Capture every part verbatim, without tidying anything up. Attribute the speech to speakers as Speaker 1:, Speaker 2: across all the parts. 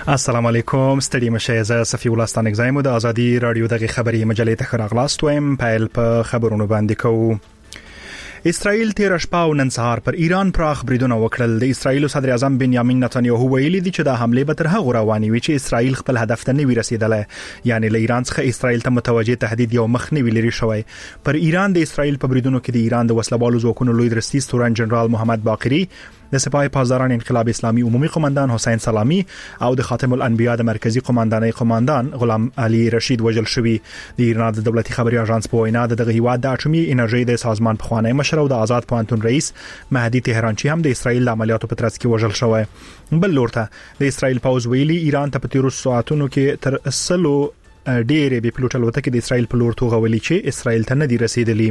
Speaker 1: السلام علیکم ستړي مشه زه صفی الله ستانک زایم د ازادي رادیو دغه خبري مجلې ته خراغلاست وایم پایل په خبرونو باندې کوو. اسرائیل تیر شپه او نن سهار پر ایران پراخ بریدونه وکړل. د اسرائیل صدر اعظم بنیامین نتانیاهو ویلي دی چې د حمله به تر هغه رواني وي چې اسرائیل خپل هدف ته نه رسیدله، یعنی له ایران څخه اسرائیل ته متوجه تهدید یو مخ نه ویلري شوی. پر ایران د اسرائیل په بریدونو کې د ایران د وسلوالو ځواکونو لوی درستیز تورن جنرال محمد باقری، د سپاه پاسداران انقلاب اسلامي عمومي قومندان حسین سلامی او د خاتم الانبیاء د مرکزی قومندانۍ قومندان غلام علي رشید وژل شوی. د ایران د دولتي خبري اژانس په وینا د دغه هیواد د اټومي انرژي د سازمان په خوانی مشر او د آزاد پوهنتون رئیس مهدي تهرانچی هم د اسرائیل د عملیاتو په ترڅ کې وژل شوی. بل لورته د اسرائیل پوز ویلي ایران ته په تیرو ساعتونو کې تر سلو ډېرې بي پلوټ الوتکې د اسرائیل په لور توغولي چې اسرائیل ته نه دي رسیدلي.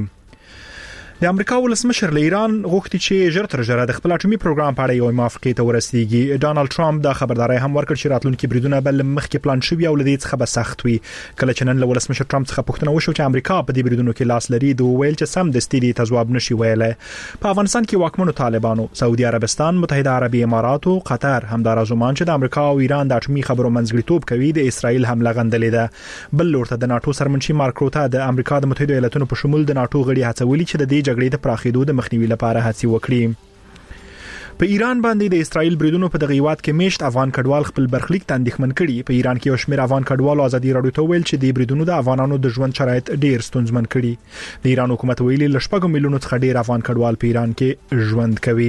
Speaker 1: د امریکا ولسمشر له ایران غوښتي چې ژر تر ژره د خپل اټومي پروګرام په اړه یو موافقه ته ورسیږي. ډانلډ ټرمپ دا خبرداري هم ورکړ چې راتلونکي بریدونه بل مخکې پلان شوی او لدې څخه به سخت وي. کله چې نن له ولسمشر ټرمپ څخه پوښتنه وشو چې امریکا په دې بریدونو کې لاس لري، دوی ویل چې سم د ستړي تجواب نشي ویلای. په افغانستان کې واکمنو طالبانو، سعودي عربستان، متحده عربي امارات او قطر همدارزومان چې د امریکا او ایران د اټومي خبرو منځګړیتوب کوي د اسرائیل حمله غندلې ده. بل لورته د ناتو سرمنشي مارک روتا د امریکا د متحده ایالاتونو په شمول د ناتو غړي هڅولي چې د دې جګړې د پراخېدو د مخنیوي لپاره هڅې وکړي. په ایران باندې د اسرائیل بریدونو په دغه هیواد کې میشت افغان کډوال خپل برخلیک ته اندېښمن کړي. په ایران کې یو شمېر افغان کډوال ازادي رادیو ته ویل چې د بریدونو د افغانانو د ژوند شرایط ډېر ستونزمن کړي. د ایران حکومت ویلي لږ میلیونو څخه ډېر افغان کډوال په ایران کې ژوند کوي.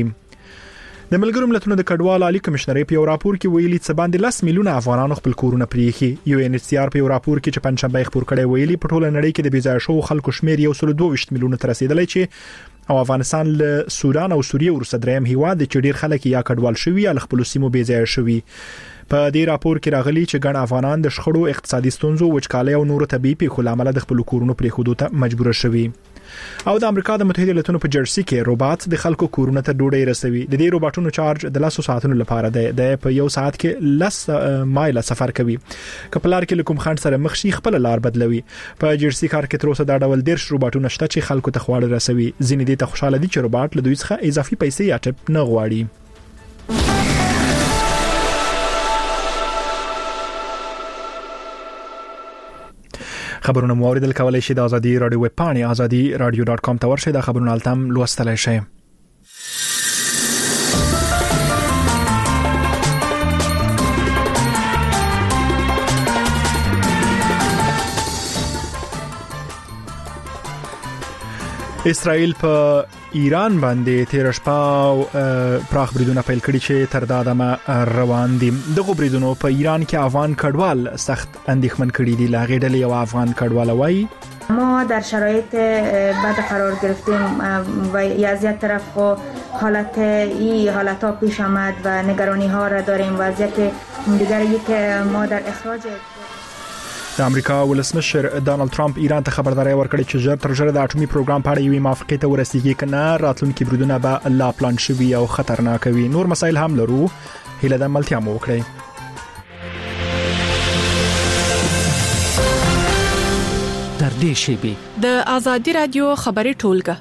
Speaker 1: د ملګرو ملتونو د کډوال عالی کمشنر په یو راپور کې ویلي چې باندې لس میلیونه افغانانو خپل کورونه پریخي. یو ان ایچ سی آر په یو راپور کې چې پنځشنبه خبر کړی ویلي په ټوله نړۍ کې د بيځای شو خلکو شمیر یو سل دوه ویشت میلیونه تر رسیدلی چې او افغانستان له سودان او سوریه ورسره دریم هیواد چې ډیر خلک یا کډوال شوی یا خپل سیمو بيځای شوی. په دې راپور کې راغلي چې ګڼ افغانان د شخړو، اقتصادي ستونزو، وچکالۍ او نورو طبيعي پیښو لامل د خپل کورونو پریښودو ته مجبور شوي. او د امریکا د متحده ایالاتونو په جرسي کې روباټ د خلکو کورونه ته ډوډۍ رسوي. د دې روباټونو چارج د لاسو ساعتونو لپاره دی. د په یو ساعت کې لس مایل سفر کوي. کپلار کې کوم خند سره مخ شي خپل لار بدلوي. په جرسي کار کې تر اوسه دا ډول ډیر روباټونه شته چې خلکو ته خواړه رسوي. ځینې دې ته خوشاله دي چې روباټ له دوی څخه اضافي پیسې یا ټپ نه غواړي. خبرونه مو اوریدل کولای شئ د ازادي رادیو ویب پاڼې ازادي رادیو ډاټ کام ته ورشئ. دا خبرونه التم لوستلای شئ. اسرائیل په ایران باندې تیر شپه پراخ بریدونه پیل کړي چې تر دا دمه روان دي. دغه بریدونو په ایران کې افغان کډوال سخت اندېښمن کړي دي. لاغې ډلې یو افغان کډوال وایي
Speaker 2: ما در شرایط بد قرار گرفتیم و از یک طرف حالت این حالت ها پیش آمد و نگرانی ها را داریم. وضعیت دیگری که ما در اخراج
Speaker 1: د امریکا ولسمشر ډانلډ ټرمپ ایران ته خبرداري ورکړه چې ژر تر ژره د اټومي پروګرام په اړه یوې موافقې ته ورسیږي کنه راتلونکي بریدونه به لا پلان شوي او خطرناک وي. نور مسایل هم لرو. هیله د ملتیا مو وکړئ.
Speaker 3: در دې شیبي
Speaker 4: د ازادي رادیو خبري ټولګه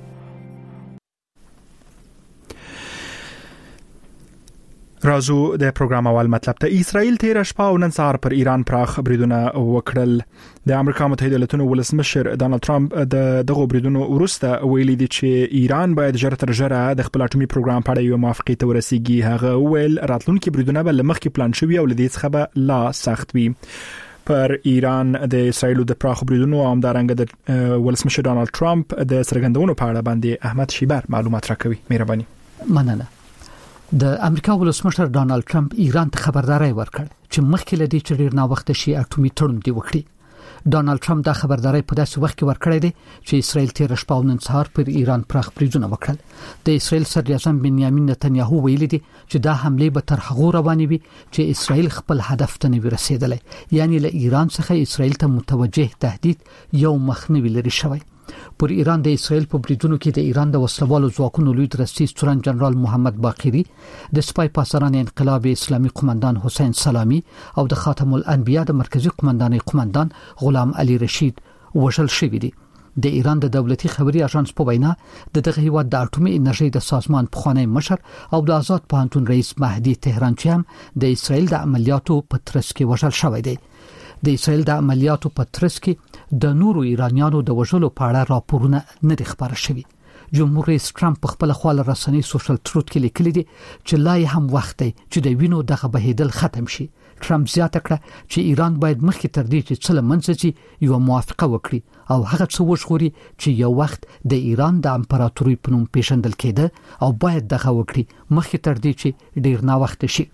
Speaker 1: رازو د پروګرام اول مطلب ته. اسرائیل تیر شپه او نن سهار پر ایران پراخ بریدونه وکړل. د امریکا متحده ایالاتونو ولسمشر ډانلډ ټرمپ د دغه بریدونو وروسته ویلي دی چې ایران باید ژر تر ژره د خپل اټومي پروګرام په اړه یو موافقه ته ورسیږي. هغه ویل راتلونکي بریدونه به لمخکې پلان شوي او لدې څخه به لا سخت وي. پر ایران د اسرائیل د پراخ بریدونو او همدارنګه د ولسمشر ډانلډ ټرمپ د سرګندونو په اړه باندې احمد شیبر معلومات راکوي. مهرباني.
Speaker 3: مننه. د امریکا ولسمشر ډانلډ ټرمپ ایران ته خبرداري ورکړ چې مخکې لدی چې ډیر نا وخت شي اټومي تړون دی وکړي. ډانلډ ټرمپ دا خبرداري په داسې وخت کې ورکړی دی چې اسرائیل تیر شپه او نن سهار پر ایران پراخ بریدونه وکړل. د اسرائیل صدر اعظم بنیامین نتانیاهو ویلي دی چې دا حمله به تر هغه رواني وي چې اسرائیل خپل هدف ته نه رسیدلی، یعنی له ایران څخه اسرائیل ته متوجه تهدید یو مخ نه ویلري شوی. پر ایران د اسرائیل په بریدونو کې د ایران د وسلوالو ځواکونو لوی درستیز تورن جنرال محمد باقری، د سپاه پاسداران انقلاب اسلامي قومندان حسین سلامی او د خاتم الانبیاء د مرکزی قومندانۍ قومندان غلام علي رشید وژل شوی دي. د ایران د دولتي خبري اژانس په وینا د دغه هیواد د اټومي انرژي د سازمان پخوانی مشر او د آزاد پوهنتون رئیس مهدي تهرانچی هم د اسرائیل د عملیاتو په ترڅ کې وژل شوی دی. د اسرائیل د عملیاتو په ترڅ کې د نورو ایرانیانو د وژلو په اړه راپورونه نه دي خبر شوي. جمهور رئیس ټرمپ په خپل خپل رسنۍ سوشل تروت کې لیکلي دي چې لا هم وخت دی چې د وینو دغه بهیدل ختم شي. ټرمپ زیاته کړه چې ایران باید مخکې تر دې چې څه لمنځي یو موافقه وکړي او هغه څه وشغوري چې یو وخت د ایران د امپراتوري په نوم پیژندل کېده او باید دغه وکړي مخکې تر دې چې ډیر نا وخت شي.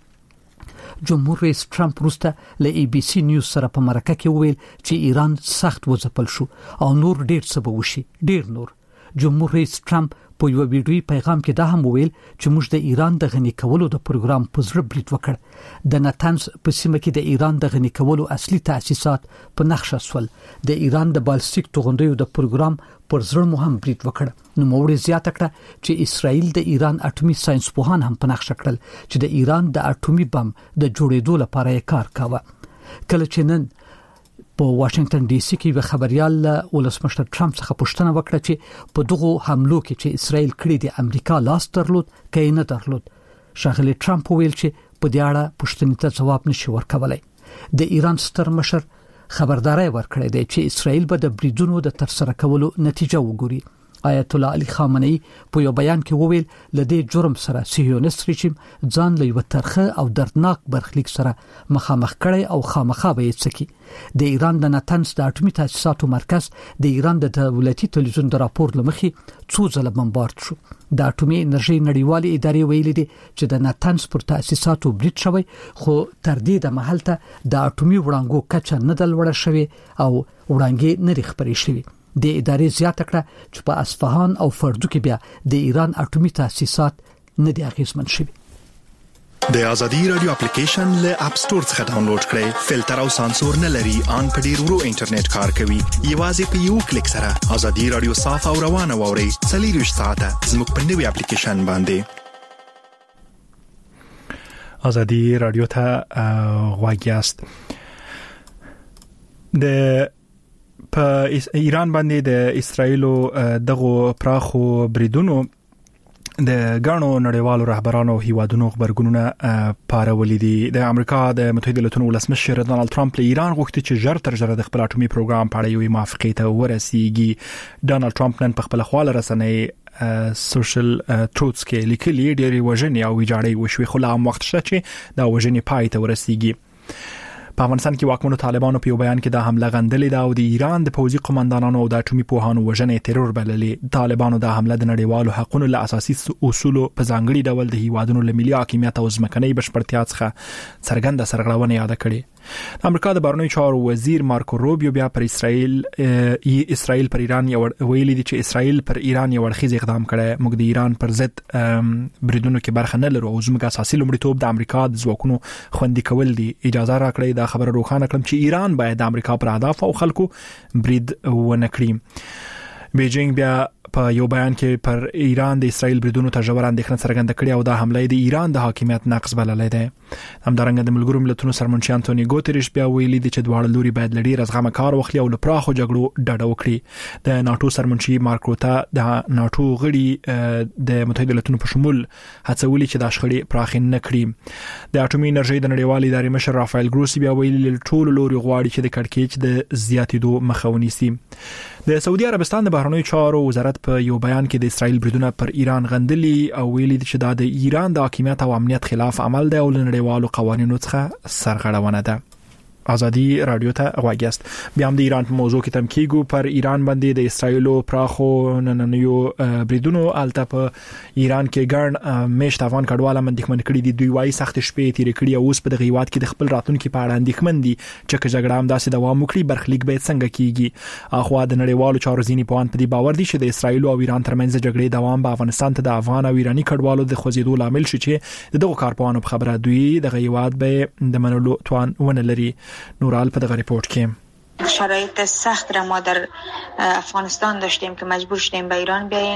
Speaker 3: جمهور رئیس ټرمپ روسته له ای بي سي نیوز سره په مرکه کې ویل چې ایران سخت وځپل شو او نور ډیر څه به وشي ډیر نور. جمهور رئیس ټرمپ په یو ویډیوي پیغام کې دا هم ویل چې موږ د ایران د غني کولو د پروګرام په زړه برید وکړ. د نتنز په سیمه کې د ایران د غني کولو اصلي تأسیسات په نقشه سول. د ایران د بالستیک توغندیو د پروګرام پر زړه مهم برید وکړ. نو موږ زیاته کړه چې اسرائیل د ایران اټومي ساينس پوهان هم په نقشه کړل چې د ایران د اټومي بم د جوړېدو لپاره یې کار کاوه. کله چې نن په واشنگټن ډي سي کې خبريال ولسمشر ټرمپ څخه پوښتنه وکړه چې په دغه حملو کې چې اسرائیل کړی د امریکا لاس درلود کې نه درلود. شاغلي ټرمپ ویل چې په دې اړه پوښتنې ته جواب نشي ورکولای. د ایران ستر مشر خبرداري ورکړې ده چې اسرائیل به د بریدونو د ترسره کولو نتیجه وګوري. آیت الله علي خامنئي په یو بیان کې وویل لدې جرم سره صهیونیست رژیم ځان له یو ترخه او دردناک برخلیک سره مخامخ کړي او خامخا به یې سکی. د ایران د نتنز د اټومي تاسیساتو مرکز د ایران د دولتي تلویزیون د راپور لمخې څو ځله بمبارد شو. د اټومي انرژي نړیوالې ادارې ویلي دي چې د نتنز پر تاسیساتو برید شوی خو تر دې د محل ته د اټومي وړانګو کچه نه دل وړه شوی او وړانګې نه لري شوی. د ادارې زیاته کړه چې په اصفهان او فردو کې بیا د ایران اټومي تاسیسات نه دي اغیزمن شوي.
Speaker 1: د ازادي رادیو اپلیکیشن له اپ ستور څخه ډاونلوډ کړئ. فلټر او سانسور نه لري، ان په ډیر ورو انټرنیټ کار کوي. یوازې په یو کلیک سره ازادي رادیو صاف او روانه ووري. څلور ساعته زموږ په نوي اپلیکیشن باندې. ازادي رادیو ته غواګیاست. د په ایران باندې د اسرایلو دغه پراخو بریدونو د غاڼو نړیوالو رهبرانو هیوادونو خبرګونونه پارولې دي. د امریکا د متحده ایالاتو ولسمشر ډونالد ټرمپ له ایران غوښتي چې ژر تر ژره د خپل اټومي پروګرام په اړه یو موافقه ته ورسیږي. ډونالد ټرمپ نن په خپل خپل رسنۍ سوشل تروتس کې لیکلي ډېری وژنې او ویجاړې وشوي خو لا هم وخت شته چې دا وژنې پای ته ورسیږي. په افغانستان کې واکمنو طالبانو په یو بیان کې دا حمله غندلې ده او د ایران د پوځي قوماندانانو او د اټومي پوهانو وژنې ترور بللې. طالبانو دا حمله د نړیوالو حقوقو له اساسي اصولو په ځانګړي ډول د هیوادونو له ملي حاکمیت او ځمکنۍ بشپړتیا څخه څرګنده سرغړونه یاد کړې. امریکا د بهرنیو چارو وزیر مارکو روبیو بیا پر اسرائیل اسرائیل پر ایران یو ویلي دي چې اسرائیل پر ایران یو ورخیز اقدام کړي. موږ د ایران پر ضد بریدونو کې برخه نه لرو او زموږ اساسي لومړیتوب د امریکا د ځواکونو خوندي کول دي. اجازه راکړئ دا خبره روښانه کړم چې ایران باید د امریکا پر اهداف او خلکو برید ونه کړي. بیجینګ بیا په یو بیان کې پر ایران د اسرائیل بریدونو ته ژور اندېښنه څرګنده کړې او دا حمله د ایران د حاکمیت نقض بللې ده. همدارنګه د ملګرو ملتونو سرمنشي انټونی ګوتریش بیا ویلي دي چې دواړه لوري باید لړۍ رزغمه کار وخلي او له پراخو جګړو ډډه وکړي. د ناتو سرمنشي مارک روتا د ناتو غړي د متحده ایالاتو په شمول هڅولي چې د شخړې پراخ نه کړي. د اټومي انرژي د نړیوالې ادارې مشر رافایل ګروسی بیا ویلي ټول لوري غواړي چې د کړکېچ د زیاتېدو مخه ونیسي. د سعودي عربستان د بهرنیو چارو وزارت په یو بیان کې د اسرائیل بریدونه پر ایران غندلي او ویلي چې دا د ایران د حاکمیت او امنیت خلاف عمل دی او له نړیوالو قوانینو څخه سرغړونه ده. ازادي رادیو ته غواګیاست. بیا هم د ایران په موضوع کې تم کیږو. پر ایران باندې د اسرائیلو پراخو نننیو بریدونو الته په ایران کې ګڼ میشت افغان کډواله مندښمن کړي دي. دوی وايي سخت شپې تیر کړي او اوس په دغه هیواد کې د خپل راتلونکو په اړه اندېښمن دي چې جګړه هم داسې دوام وکړي برخلیک به څنګه کیږي. اخوا د نړیوالو چارو ځینی پوهان په دې باور دي چې د اسرائیل او ایران ترمنځ جګړې دوام به افغانستان ته د افغان او ایرانی کډوالو د خوځېدو لامل شي چې دغه کارپوهانو په خبره دوی دغه هیواد به د منلو توان ونه لري. نورال په دغه ریپورت کې
Speaker 2: شرایط سخت را ما در افغانستان داشتیم که مجبور شدیم به ایران بیاییم.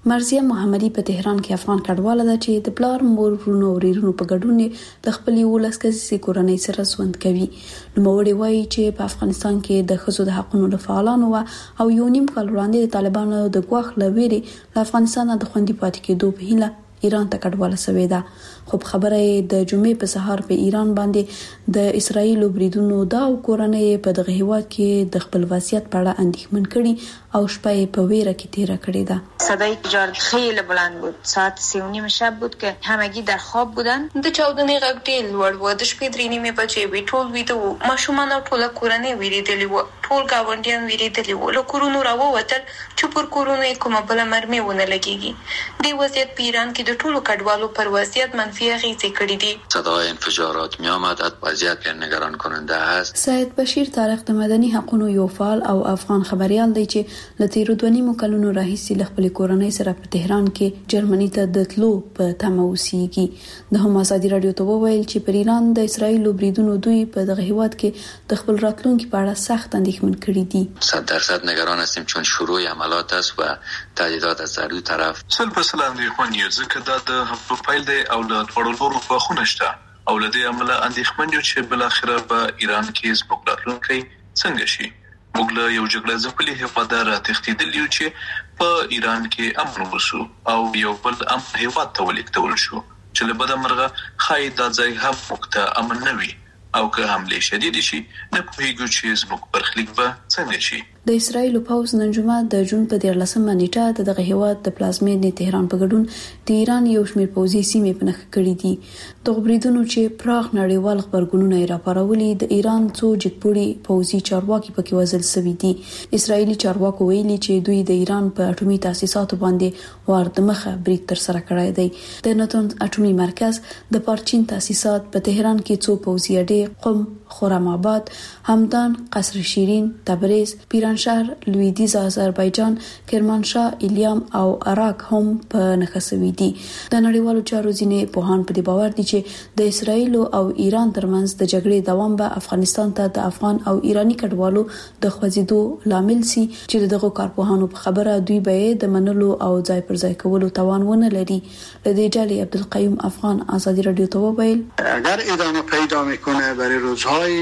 Speaker 5: مرزیه محمدي په تهران کې افغان کډواله ده چې د پلار مور ورونو ورونو په ګډون د خپل ولس کسي کورنۍ سره ژوند کوي. نو موري وایي چې په افغانستان کې د ښځو د حقوقو لپاره او یو نیم کال وړاندې د طالبانو د غوښ لويري د افغانستان د خوندي پاتې کېدو په هیله ایران ته کډواله شوې ده. خو خبره د جمعې په سهار په ایران باندې د اسرایل بریدونو دا کورنۍ په دغه هیواد کې د خپل وضعیت په اړه اندېښمن کړي او شپه په ویره کې تیر کړې ده.
Speaker 6: صدای تجارت خیلی بلند بود. ساعت سه و نیم شب بود که همگی در خواب بودن. د چاودنې غږ ډېر لوړ و. د شپې درې نیمې بجې وې. ټول ویده وو. ماشومان او ټوله کورنۍ ویریدلې وو. ټول گاونډیان ویریدلې وو. له کورونو راووتل چې پر کورونو یې کومه بله مرمۍ ونه لګېږي. دې وضعیت په ایران کې د ټولو کډوالو پر وضعیت منفي اغیزې کړې دي.
Speaker 7: صدای انفجارات میآمد. وضعیت نگران کننده است.
Speaker 5: سید بشیر طارق د مدني حقوقو یو فعال او افغان خبريال دی چې له تیرو دوه نیمو کلونو راهیسې له خپل کورنۍ سره په تهران کې جرمني ته د تلو په تمه اوسېږي. د هم ازادي رادیو ته وویل چې پر ایران د اسرایل بریدونو دوی په دغه هیواد کې د خپل راتلونکي په اړه سخت اندېښمن کړي دي.
Speaker 7: صد درصد نگران هستیم چون شروع عملیات است و تهدیدات از هر دو طرف.
Speaker 8: سل په سل اندېښمن یو ځکه دا د هفتو پیل دی او له ټولو په خونه شته او له دې عمله اندېښمن یو چې بل اخره په ایران کې زموږ راتلونکی څنګه شي. موږ له یو جګړه ځپلي هیواد را تښتېدل یو چې په ایران کې امن وسو او یو بل امن هیواد ته ولیکتول شو چې له بده مرغه خای دا ځای هم موږ ته امن نه وي او که حمله شدید شي نه پوهیږو چې زموږ برخلیک به څنګه شي.
Speaker 5: د اسرایل پوز نن جمعه د جون په دیارلسمه نیټه دغه هیواد د پلازمینې تهران په ګډون د ایران یو شمېر پوځي سیمې په نښه کړې دي. دغه بریدونو چې پراخ نړیوال خبرګونونه یې راپارولي د ایران څو جګپوړي پوځي چارواکي پکې وژل شوي دي. اسرایلی چارواکو ویلي چې دوی د ایران په اټومي تاسیساتو باندې واردمخه برید تر سره کړی دی. د ناتون اټومي مرکز د پارچین تاسیسات په تهران کې څو پوځي اډې قم، خرم آباد، همدان، قصر شیرین، تبریز، پیرانشهر، لویدیز آذربایجان، کرمانشاه، ایلیام او عراق هم په نښه شوي دي. د نړیوالو چارو ځینې پوهان په دې باور دي چې د اسرایل او ایران ترمنځ د جګړې دوام به افغانستان ته د افغان او ایرانی کډوالو د خوځېدو لامل سي چې دغه کارپوهانو په خبره دوی به د منلو او ځای پر ځای کولو توان ونه لري. لدې جالي عبدالقیوم افغان آزادی رادیو ته وویل
Speaker 9: اگر ادامه پیدا میکنه برای روزهای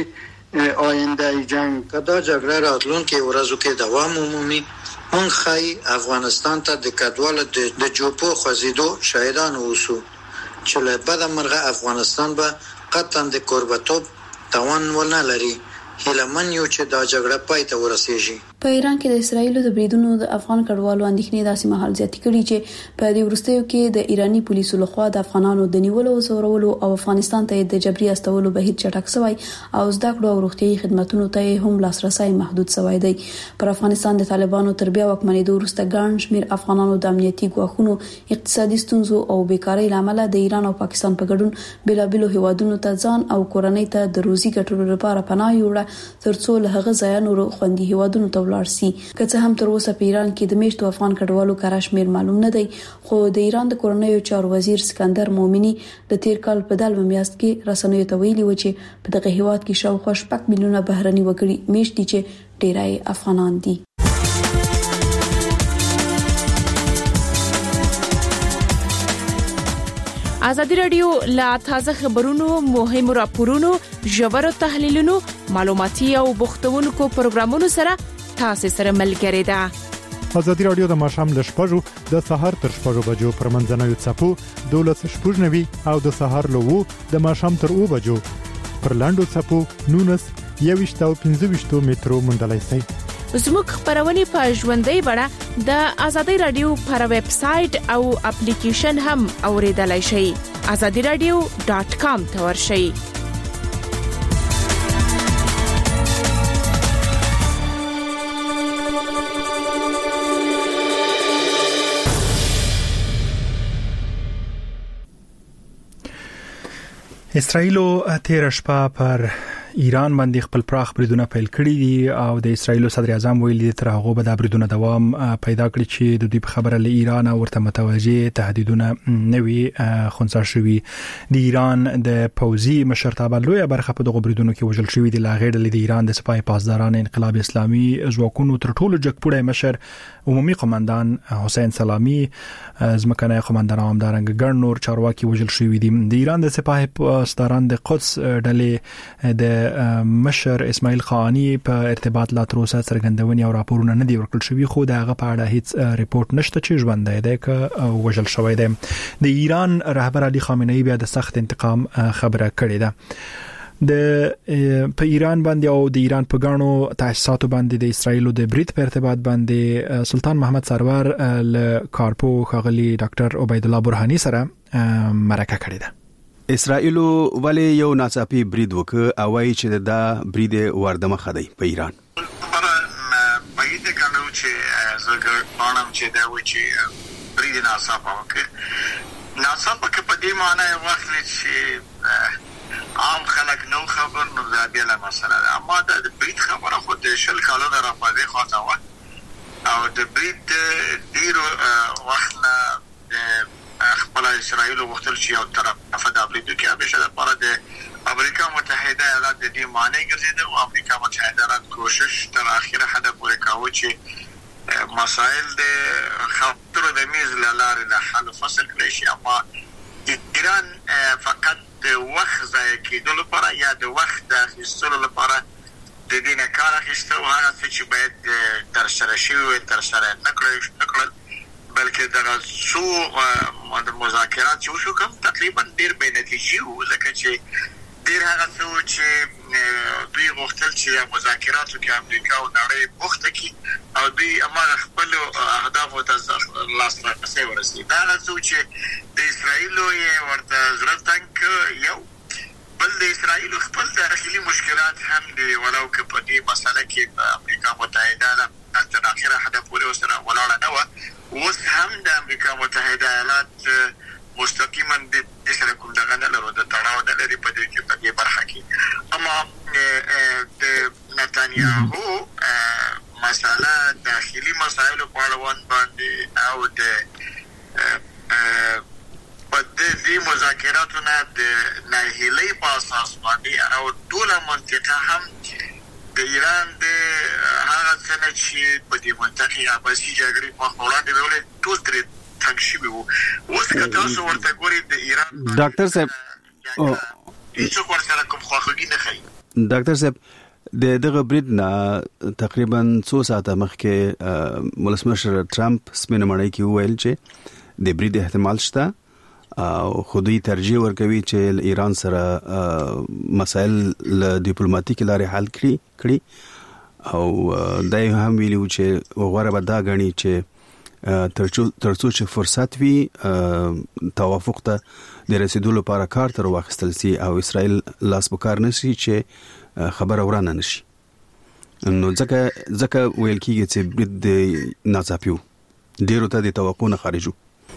Speaker 9: آینده جنگ کدا جګړه راتلونکي ورځو کې دوام عمومي مونږ خای افغانستان ته د کډوالو د جوپو خوځېدو شاهدان اوسو چې له بده مرغه افغانستان به قطعا د قربتوب توان ونه لري. هیله من یو چې دا جګړه پای ته ورسیږي.
Speaker 5: په ایران کې د اسرایل د بریدونو د افغان کډوالو اندېښنې داسې مهال زیاتې کړي چې په دې وروستیو کې د ایرانی پولیسو لخوا د افغانانو د نیولو او زورولو او افغانستان ته د جبري استولو بهیر چټک شوی او زده کړو او روغتيایي خدماتو ته هم لاسرسي محدود شوی دی. پر افغانستان د طالبانو تر بیا واکمنېدو وروسته ګڼ شمېر افغانانو د امنیتي ګواښونو، اقتصادي ستونزو او بیکارۍ لامل د ایران او پاکستان په ګډون بېلابېلو هیوادونو ته ځان او کورنۍ ته د روزي ګټلو لپاره پناه یوړه ترڅو له هغه ځای نور خوندي هیوادونو ته ولاړ شي. که څه هم تر اوسه په ایران کې د میشتو افغان کډوالو کره شمیر معلوم نه دی، خو د ایران د کورنیو چارو وزیر سکندر مومنی د تیر کال په دلمه میاشت کې رسنیو ته ویلي و چې په دغه هیواد کې شاوخوا شپږ میلیونه بهرني وګړي میشت دي چې ډیری افغانان دي.
Speaker 4: آزادی رادیو لا تازه خبرونو، مهمو راپورونو، ژورو تحلیلونو، معلوماتي او بوختونکو پروګرامونو سره تاسو سره ملګری ده.
Speaker 10: آزادی رادیو د ماښام ل شپږو د سهار تر شپږو بجو پر منځنوي څپو دولس شپږ نوي او د سهار له وو د ماښام تر اوو بجو پر لاندو څپو نونس یويشت او پنځه ویشت مترو مونډلای شي.
Speaker 4: زموږ خبرونه په ژوندۍ بڼه د آزادی رادیو پر ویب سټ او اپلیکیشن هم اوریدلای شئ. آزادی رادیو ډاٹ کام ته ورشئ.
Speaker 1: اسرائیل تیر شپه پر ایران باندې خپل پراخ بریدونه پیل کړي دي او د اسرایل صدر اعظم ویلي تر هغه به د بریدونه دوام پیدا کړي چې د دوی په خبره له ایران ورته متوجه تهدیدونه نوي خنثی شوي د ایران د پوزي مشرتابه لوی برخه په دغه بریدونو کې وژل شوی دی. لاغړ د ایران د سپاه پاسداران انقلاب اسلامي ځواکونو تر ټولو جګپوړی مشر عمومي قومندان حسین سلامي ځمکني قومندان همدارنګ ګڼ نور چارواکي وژل شوی دي. د ایران د سپاه پاسداران د قدس ډلې د مشر اسماعیل خانی په ارتباط لا تر اوسه څرګندونې او راپورونه نه دی ورکړل شوی، خو د هغه په اړه هیڅ ریپورت نشته چې ژوند دی که وژل شوی دی. د ایران رهبر علي خامنه‌ای بیا د سخت انتقام خبره کړې ده. د په ایران باندې او د ایران په غاڼو تاسیساتو باندې د اسرایل د برید په ارتباط باندې سلطان محمد سرور له کارپو خغلی ډاکټر عبید الله برهانی سره مرکه کړې ده.
Speaker 11: اسرائیل ولی یو ناڅاپي برید وکړ او وايي چې دا برید وردمه خدای په ایران
Speaker 12: پر باید کنه چې زګر پانم چې دا و چې برید ناڅاپه وکړ ناڅاپه کې په دې معنی واخلي چې عام خلک نو خبر نو دا بیا له مسله ده، اما دا د برید خبره خو د شل کالو نه راپدې خاطر و او د برید ډیر وخت نه خپل اسرائیل وختل چې یو طرف د برید کې همیشه لپاره د امریکا متحده ایالات د دې معنی ګرځیدل او امریکا متحده ایالات کوشش تر اخره حد پورې کاوه چې مسائل د خطر د میز لاره له حل فصل کړي شي، اما ایران فقط د وخت ځای کېدل لپاره یا د وخت د اخیستلو لپاره د دې نه کار اخیسته او هغه چې باید تر سره شي او تر سره نکړل بلکې دا څو د مذاکرات چې وشو کوم تقریبا ډیر به نتیجې وو، ځکه چې ډیر هغه څه چې دوی غوښتل چې مذاکراتو کې امریکا او نړۍ بوخته کی او دوی امر خپل اهداف ته لاسرسي ورسي. دا څه چې د اسرایل یې ورته ضرورت تنګ یو بل د اسرایل خپل داخلي مشکلات هم دي، ولو که په دې مسله کې امریکا متحده تر اخره حد پورې وسره ولاړه نه و. اوس هم د امریکا متحده ایالات مستقیما د سره کوم دغه نه لرو د تړاو نه لري په دې کې په دې برخه کې، اما د نتانیاهو مساله داخلي مسایل په اړه باندې او د په دې مذاکراتو نه د ناهیلي په اساس باندې او ټول منطقه هم د ایران د هغه څنګه چې په دې منطقه یا بسي جګړې په وړاندې ویل ټول ترې څنګه شي وو. اوس که تاسو ورته ګورئ د ایران
Speaker 11: ډاکټر صاحب
Speaker 12: هیڅ ورسره کوم خواخوږي نه ښيي.
Speaker 11: ډاکټر صاحب د دغه برید نه تقریبا څو ساعته مخکې ولسمشر ټرمپ سپینه مړی کې وویل چې د برید احتمال شته او خودي ترجیح ورکوي چې ایران سره مسائل له ډیپلوماټیک لارې حل کړي کړي او دای هم ویلو چې وغوړه به دا غني چې ترڅو ترڅو چې فرصت وي توافق ته د رسیدو لپاره کار تر واخستل سي او اسرائیل لاس بکار نشي چې خبر اورانه نشي. نو ځکه ځکه ویل کیږي چې د ناڅاپیو ډیرو ته د توقع نه خارجو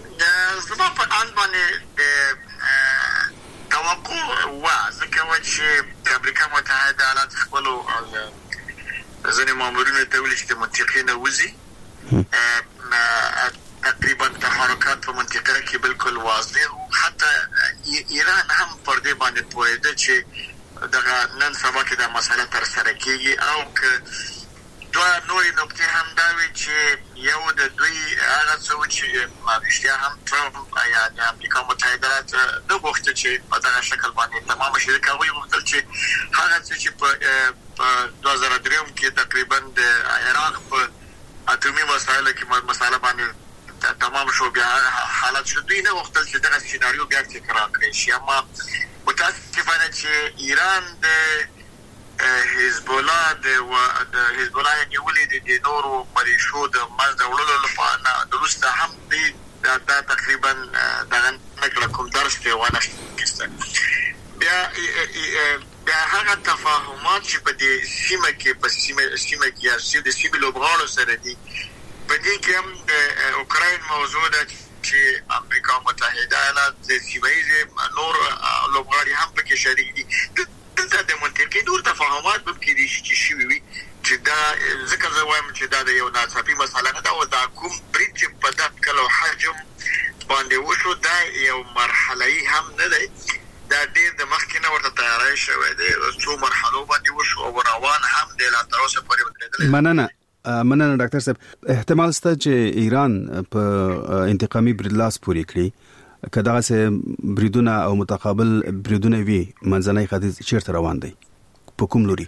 Speaker 12: چې امریکا متحده ایالات خپل ځینې مامورینو ته ویل چې منطقې نه وځي، تقریبا تحرکات په منطقه کې بالکل واضح، حتی ایران هم پر دې باندې پوهېده چې دغه نن سبا کې دا مسله تر سره کېږي او که دوه نورې نقطې هم دا وي چې یو د دوی هغه څه چې رښتیا هم ټرمپ یا د امریکا متحده ایالات نه غوښتل چې په دغه شکل باندې تمام شي، هغوی غوښتل چې هغه څه چې په دوه زره درې کې تقریبا د عراق په اټومي مسایلو کې مسله باندې تمام شو بیا حالت شو، دوی نه غوښتل چې دغه سیناریو بیا تکرار کړي شي. اما متاسفانه چې ایران د حزب الله د حزب الله یې ولې د نورو مریشو د مزد وړلو لپاره درسته هم دی دا تقریبا دغه نکړه کوم درس ته ونه کېسته. بیا بیا هغه تفاهمات چې په دې سیمه کې په سیمه سیمه کې چې د سیمې لوبغاړو سره دي، په دې کې هم د اوکراین موضوع ده چې امریکا متحده ایالات د سیمې نور لوبغاړي هم پکې شریک دي. د دلته د منطقي ډول تفاهمات به کې دي چې شي وي چې دا ذکر زه وایم چې دا د یو ناڅاپي مسله نه ده او دا کوم برید چې په دغه کلو حجم باندې وشو دا یو مرحله‌ای هم نه دی دا ډېر د مخکې نه ورته تیاری شوی دی څو مرحلو باندې وشو او روان هم دی لا تر اوسه پورې ودرېدلی.
Speaker 11: مننه مننه ډاکټر صاحب. احتمال شته چې ایران په انتقامي برید لاس پورې کړي که دغسې بریدونه او متقابل بریدونه وي منځنی ختیځ چیرته روان دی په کوم لوري؟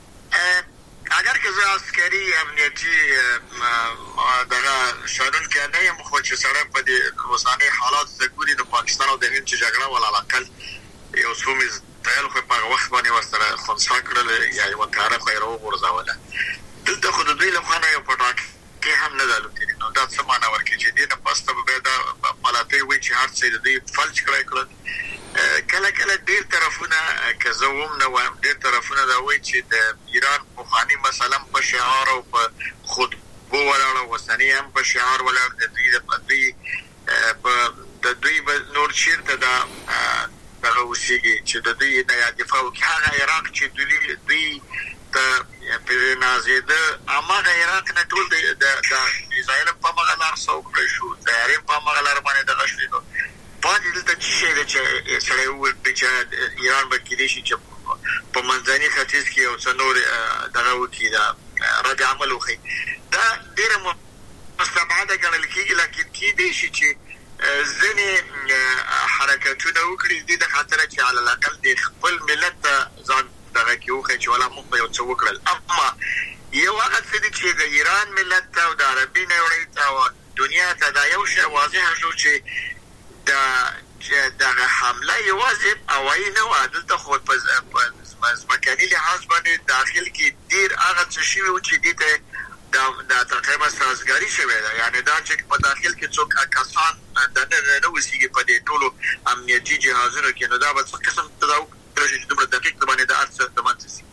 Speaker 12: اگر که زه عسکري امنیتي دغه شارونکی نه یم خو چې سړی په دې اوسني حالات ته ګوري د پاکستان او د هند چې جګړه ولعلاقل یو څو میزایل خو په هغه وخت باندې ورسره خنثی کړل یا یوه تیاره خو یې راوغورځوله. دلته خو د دوی له خوا نه یو پټاکې هم نه ده الوتلې. نو دا څه معنا ورکوي چې دې نه پس ته به بیا دا پلاتۍ وي چې هر څه د دوی فلج کړی کړل. کله کله ډېر طرفونه که زه هم نه وایم ډېر طرفونه دا وایي چې د ایران پخواني مثلا په شعار او په خطبو ولاړ او اوسني هم په شعار ولاړ د دوی د دوی د دوی نور چېرته دا دغه اوسېږي چې د دوی د دفاع وکړي هغه عراق چې دوی دوی ته پرې نازېده هماغه عراق نه ټول د اسرائیل په هماغه لار سوق کړی شو طیارې په هماغه لار باندې دغه شوې نو پاتې دلته څه شی دی چې سړی ووایي چې ایران به کېدای شي چې په منځني ختیځ کې یو څه نور دغه وکړي دا رد عمل وښیي. دا ډېره مستبعده ګڼل کېږي لکن کېدای شي چې ځینې حرکتونه وکړي دې د خاطره چې علالاقل د خپل ملت ته ځان دغه کې وښیي چې والا موږ به یو څه وکړل. اما یو هغه څه دی چې د ایران ملت ته او د عربي نړۍ ته او دنیا ته دا یو شی واضح شو چې دا دغه حمله یوازې هوایي نه وه. دلته خو په ځمکني لحاظ باندې داخل کې ډېر هغه څه شوي وو چې دې ته دا تقریبا سازګاري شوې ده. یعنې دا چې په داخل کې څوک کسان دننه نه اوسېږي په دې ټولو امنیتي جهازونو کې نو دا به څه قسم تداوم کړی شي چې دومره دقیق باندې د هر څه د منځه شي.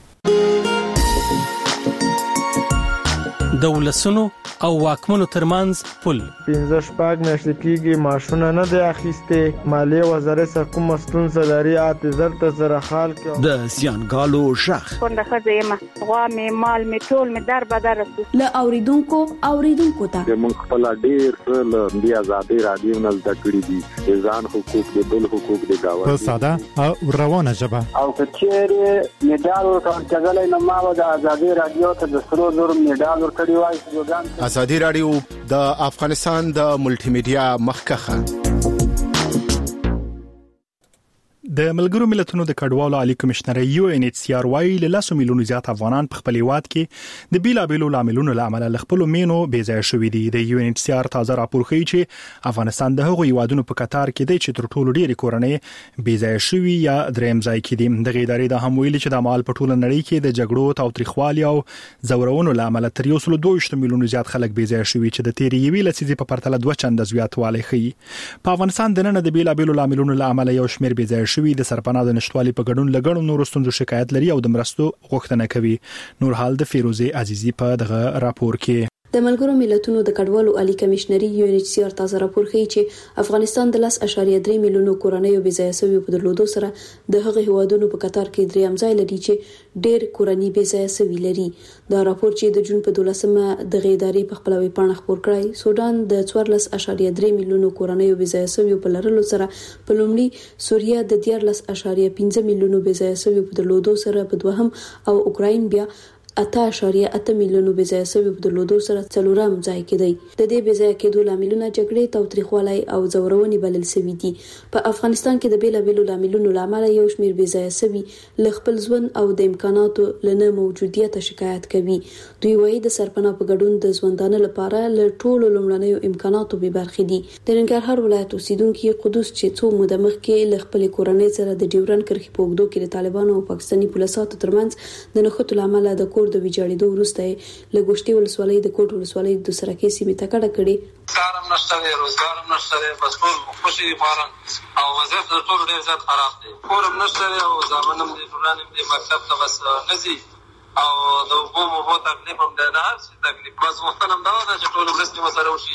Speaker 13: د ولسونو او واکمنو ترمنځ پل
Speaker 14: پنځه شپږ میاشتې کېږي معاشونه نه دی اخیستې. مالیې وزارت څخه کومه ستونزه لري اته زر ته زره خال کې
Speaker 13: د زیانګالو ژغ
Speaker 15: کونډه ښځه یم غوا مې مال مې ټول مې در بدر رسو
Speaker 5: له اوریدونکو اوریدونکو ته
Speaker 16: موږ خپل ډېر څه له دې ازادي رادیو نه زده کړي دي د ځان حقوق د بل حقوق د گاوند
Speaker 10: په ساده او روانه ژبه
Speaker 17: او کچېره میډال ورکړل کېږي نو ما د ازادي رادیو ته د سرو زر میډال ورکړی وای.
Speaker 18: ازادي رادیو د افغانستان د ملټي میډیا مخکخه
Speaker 1: د ملګرو ملتونو د کډوالو عالی کمشنر یو ان ایچ سی آر وايي له لاسو میلیونو زیات افغانان په خپل هیواد کې د بیلابېلو لاملونو لامل له خپل مینو بې ځای شوې دي. د یو ان ایچ سی آر تازه راپور ښیي چې افغانستان د هغو هیوادونو په قطار کې دی چې تر ټولو ډېری کورنۍ بې ځای شوې یا دریم ځای کې دي. د ادارې د هم ویلي چې د مال په ټوله نړۍ کې د جګړو تاوتریخوالي او زورونو لامل تر یو سل دوه ویشت میلیونو زیات خلک بې ځای شوي چې د تیرې یوې لسیزې په پرتله دوه چنده زیاتوالی ښیي. په افغانستان د نن د بیلابېلو لاملونو لامل یو شمېر بې ځای شوي د سرپناه د نشټوالي په ګډون لګړو نور ستونزو شکایت لري او د مرستو غوښتنه کوي. نور حال د فیروزه عزیزی په دغه راپور کې
Speaker 5: د ملګرو ملتونو د کډوالو عالی کمشنري یو ان ایچ سی آر تازه راپور ښیي چې افغانستان د لاس اشاریه درې میلیونو کورنیو بې ځای شویو په درلودو سره د هغه هیوادونو په قطار کې دریم ځای لري چې ډېر کورنۍ بې ځای شوي لري. دا راپور چې د جون په دولسمه د غیداري په خپل ویبپاڼه خپور کړی سودان د څوارلس اشاریه درې میلیونو کورنیو بې ځای شویو په لرلو سره په لومړي سوریه د دیارلس اشاریه پنځه میلیونو بې ځای شویو په درلودو سره په دوهم او اوکراین بیا اته اشاریه اته میلیونو بې ځای شویو په درلودو سره څلورم ځای کې دی. د دې بې ځای کېدو لاملونه جګړې تاوتریخوالی او زورونې بلل شوي دي. په افغانستان کې د بیلابېلو لاملونو لامل یو شمېر بې ځای شوي له خپل ژوند او د امکاناتو لنه موجودیت شکایت کوي. دوی وایي د سرپناه په ګډون د ژوندانه لپاره له ټولو لومړنیو امکاناتو بې برخې دي. د ننګرهار ولایت اوسیدونکي قدوس چې څو موده مخکې له خپل کورنۍ سره د ډیورن کرښې په اوږدو کې د طالبانو او پاکستاني پولیسو ترمنځ د نښتو لامل د کور د ویجاړېدو وروسته له ګوشتي ولسوالۍ د کوټ ولسوالۍ د سرکې سیمې ته کډه کړې.
Speaker 19: کارم نشته دی، روزګار هم نشته دی، بس ټول خوشي دي فارم او وضعیت د ټولو ډېر زیات خراب دی. کور هم نشته دی او زامن هم دي، ټولان هم دي، مکتب ته بس نه ځي او د اوبو مبو تکلیف هم دی، د هر څه تکلیف. بس غوښتنه هم دا ده چې ټولو مرستې ورسره وشي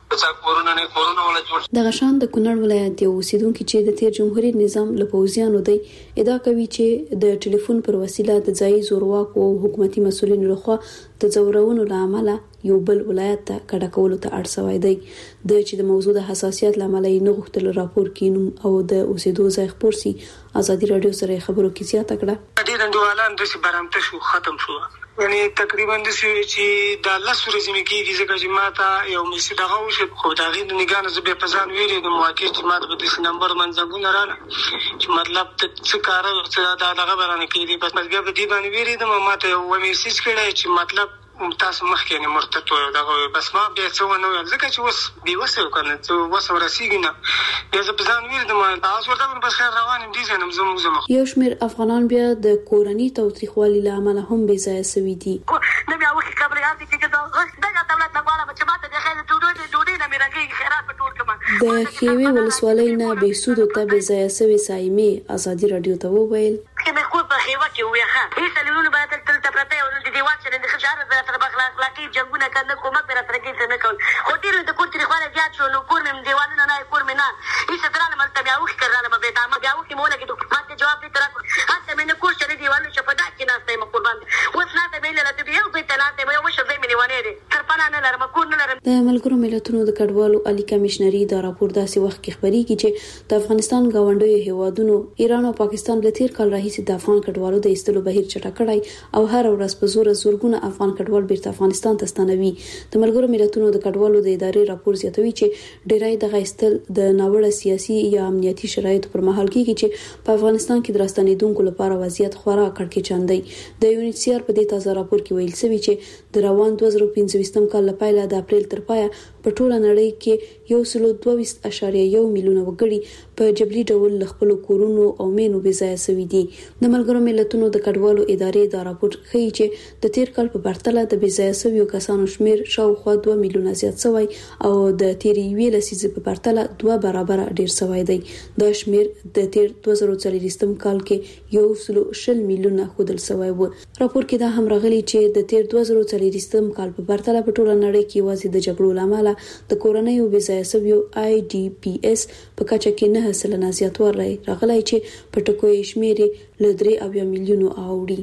Speaker 19: څا کورونه نه کورونه ولا جوړ.
Speaker 5: د غشان د کونړ ولایت یو اوسیدونکو چې د تیر جمهوریت نظام له پوځیانو دی ادعا کوي چې د ټلیفون پر وسیله د ځای زورواکو او حکومتي مسولینو لخوا د ځورونو لامل یو بل ولایت ته کډه کولو ته اړ شوی دی. د چې د موضوع د حساسیت لامل یې نه غوښتل راپور کینو او د اوسیدو ځای خبر سي. ازادي رادیو سره خبرو کې زیاته کړه.
Speaker 20: ډیر انډوالان د سی برامته شو ختم شو. یعنی تقریبا د سی چې د الله سورې زمي کې ځکه چې ماته یو میسي دغه وشو خو دا غي د نگانه زبې په ځان ویری د مواقع چې ماته د سی نمبر منځګونه رااله چې مطلب څه کار څه دا دغه برانه کې دي بس مګر د دې باندې ویری د ماته یو میسج کړی چې مطلب تاسو مخکې نه مرتد وو دا بس ما بیا څه ونه ویل ځکه چې اوس بي وسه وکنه چې وسه ورسیږي نه بیا زه په ځان ویل د ما تاسو ورته بس خیر روان دي زنم زموږ زموږ
Speaker 5: یو شمېر افغانان بیا د کورنۍ توثیقوالي لامل هم بې ځای سوي دي.
Speaker 21: نه بیا وخت خبريات دي چې دا دغه دولت لپاره چې ماته د خیر ډوډۍ ډوډۍ نه میراګي خیرات په ټول کما
Speaker 5: د خېوي ولسوالۍ نه به سود ته بې ځای سوي سایمه ازادي رادیو ته وویل
Speaker 21: چې مې خو په خېوه کې وې ښه هیڅ لونه باید تل ته پرته او د دیوال چې د خجاره به تر بخلا اخلاقي جنگونه کنه کومک به تر کې څه نه کول خو ډیر د کوټ لري زیات شو نو کور مې دیوالونه نه کور مې نه هیڅ درانه ملته بیا وخت کړل ما به دا ما بیا وخت مولا کې ماته جواب دې تر هڅه مې نه کوم چې دیوالونه چې په دا کې نه ستې مقربان اوس نه ته مې له دې یو ځای ته لاته مې وښه دې مې ونه دي تر پناه نه لرم کور نه لرم.
Speaker 5: د ملګرو ملتونو د کډوالو عالی کمشنري دا راپور داسې وخت کې خبري کی چې د افغانستان غونډوي هیوادونو ایران او پاکستان له تیر کال راهیسې د افغان کډوالو د ایستلو بهیر چټک کړی او هر ورځ په زور زورګونه افغان کډوال بیرته افغانستان ته ستنوي. د ملګرو ملتونو د کډوالو د ادارې راپور زیاتوي چې ډیری د غیستل د ناوړه سیاسي یا امنیتي شرایطو پر مهال کېږي چې په افغانستان کې د راستنیدونکو لپاره وضعیت خورا کړکېچن دی. د یو ان ایچ سی آر په دې تازه راپور کې ویل شوی چې د روان دوه زره پنځه کال لپاره د اپریل تر پایه په ټوله نړۍ کې یو سل دوه ویشت اعشاریه یو میلیونه وګړي په جبري ډول خپل کورونو او مینو بې ځای سوي دي. د ملګرو ملتونو د کډوالو ادارې دا راپور ښیي چې د تیر کال په پرتله د بې ځای سویو کسانو شمیر شاوخوا دوه میلیونه زیات شوی او د تیر یوې لسیزې په پرتله دوه برابر ډیر شوی دی. دا شمیر د تیر دوه زره څلوېښتم کال کې یو سل شل میلیونه ښودل شوی و. راپور کې دا هم راغلی چې د تیر دوه زره څلوېښتم کال په پرتله په ټوله نړۍ کې یوازې د جګړو لامل د کورنیو بې ځای سویو آی ډي پی ایس په کچه کې نه سلنه زیاتوالی راغلی چې په ټکو یې شمیر له درې اویا میلیونو اوړي.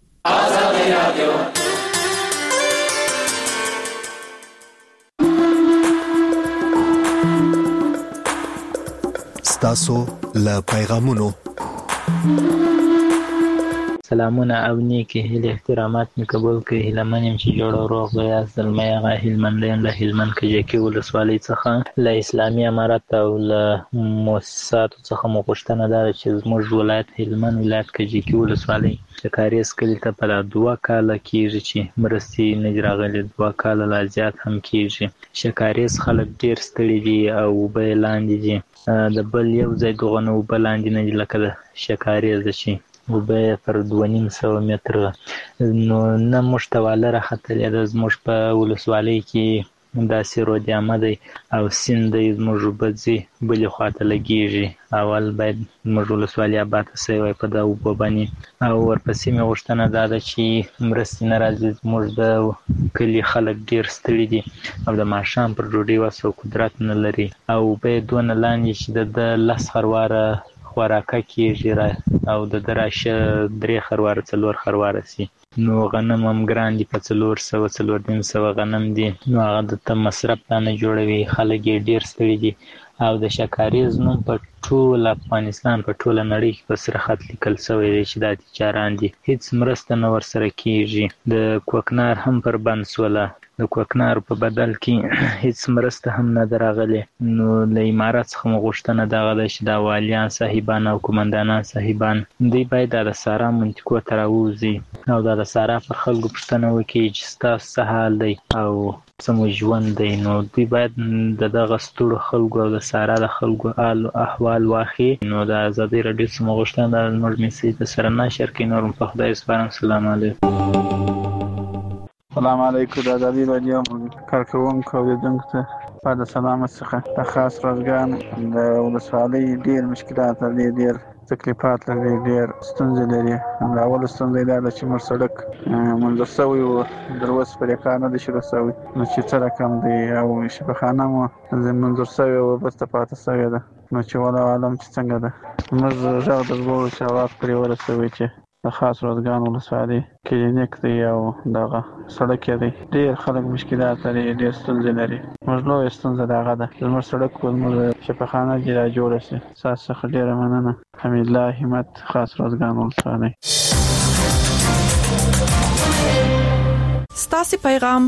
Speaker 22: ازادي رادیو ستاسو له پیغامونو
Speaker 23: سلامونه او نیکی هیله احترامات می قبول کړئ. هیلمن یم چې جوړ او روغ به یاست. زلمی هغه هلمند یم له هلمند کجکي ولسوالۍ څخه له اسلامي امارت او له مؤسساتو څخه مو غوښتنه ده چې زموږ ولایت هلمند ولایت کجکي ولسوالۍ د کاریز کلي ته په دوه کاله کېږي چې مرستې نه دي راغلي. دوه کاله لا زیات هم کېږي. شکاریز خلک ډېر ستړي دي او اوبه یې لاندې دي. د بل یو ځای دغه نه اوبه لاندې نه دي لکه د شکاریز چې اوبه پر دوه نیم سوه متره نو نه موږ ته واله راختلې ده. زموږ په ولسوالۍ کې داسې رودیامه دی او سیند دی. زموږ اوبه ځي بلې خواته لګېږي. اول باید زموږ ولسوالي اباده سوی وای په دا اوبه باندې او ورپسې مې غوښتنه دا ده چې مرستې نه راځي. زموږ د کلي خلک ډېر ستړي دي او د ماښام پر ډوډۍ وس او قدرت نه لري او اوبه یې دونه لاندې چې د لس خرواره خوراکه کېږي او د ده راشه درې خرواره څلور خرواره سي. نو غنم هم ګران دي په څلور سوه څلور نیم سوه غنم دي. نو هغه دته مصرف لا نه جوړوي. خلک یې ډېر ستړي دي او د شکاریز نوم په ټول افغانستان په ټوله نړۍ کې په سره خط لیکل شوی دی چې دا تجاران دي. هیڅ مرسته نه ورسره کېږي. د کوکنار هم پر بند سوله. د کوکنار په بدل کې هیڅ مرسته هم نه ده راغلې. نو له امارت څخه مو غوښتنه دغه ده چې دا والیان صاحبان او قمندانان صاحبان دوی باید دا د سارا منطقو ته راووځي او دا د سارا پر خلکو پوښتنه وکړي چې ستاسو څه حال دی او څه مو ژوند دی. نو دوی باید د دغه ستړو خلکو او د سارا د خلکو حال احوال واخلي. نو د ازادي راډیو څخه مو غوښتنه ده زموږ میسج ته سره نشر کړئ. نور هم په خدای سپارم. سلام علیکم.
Speaker 24: سلام علیکم. د ازادي راډیو کارکوونکو او لیدونکو ته په د سلامت څخه د خاص روزګان د ولسوالۍ ډېر مشکلات لري. ډېر تکلیفات لري، ډېر ستونزې لري. دا اول ستونزه دا ده چې موږ سړک منځ سوی و دروس پر کار نه دي شروع شوی، نو چې څه رقم دی او شفاخانه مو منځ سوی و بس ته پاتې شوی ده، نو چې ولا عالم چې څنګه ده. موږ غږ درلود چې هغه پرې ورسوي چې د خاص روزګان ولسوالۍ کلینیک دی او دغه سړک دی، ډېر خلک مشکلات لري، ډېر ستونزې لري. موږ لویه ستونزه د هغه ده زموږ سړک زموږ شفاخانه چې را جوړه شي. ستاسو څخه ډېره مننه. حمیدالله همت، خاص روزګان ولسوالۍ.
Speaker 2: ستاسو پیغام